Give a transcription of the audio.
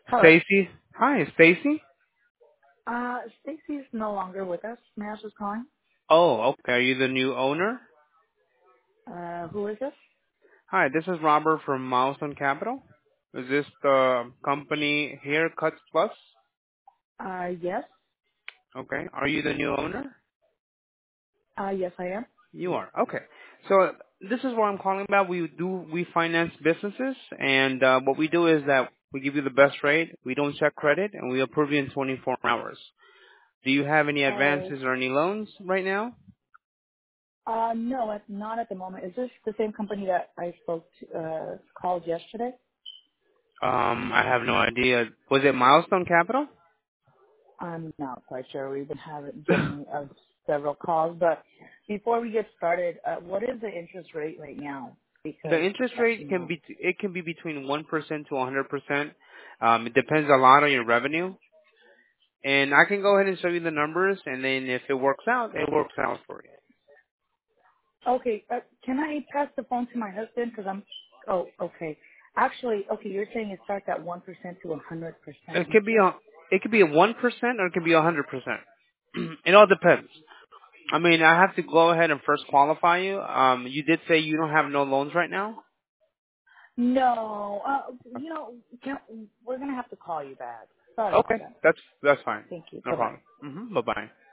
Hello. Stacy. Hi, Stacy. Stacy's no longer with us. May I ask who's calling? Oh, okay. Are you the new owner? Who is this? Hi, this is Robert from Milestone Capital. Is this the company Haircuts Plus? Yes. Okay. Are you the new owner? Yes, I am. You are. Okay. So this is what I'm calling about. We finance businesses, and what we do is that we give you the best rate. We don't check credit, and we approve you in 24 hours. Do you have any Oh, advances or any loans right now? no, not at the moment. Is this the same company that I spoke to, called yesterday? I have no idea. Was it Milestone Capital? I'm not quite sure. We've been getting several calls, but before we get started, what is the interest rate right now? The Because, interest rate you can know. be between 1% to 100%. It depends a lot on your revenue. And I can go ahead and show you the numbers, and then if it works out, it works out for you. Okay, can I pass the phone to my husband? Because oh, okay. Actually, okay, you're saying it starts at 1% to 100% It could be interest? a 1% or it could be 100%. It all depends. I mean, I have to go ahead and first qualify you. You did say you don't have no loans right now. No, can, we're going to have to call you back. Sorry Okay, about that. that's fine. Thank you. No Bye-bye. problem. Bye bye.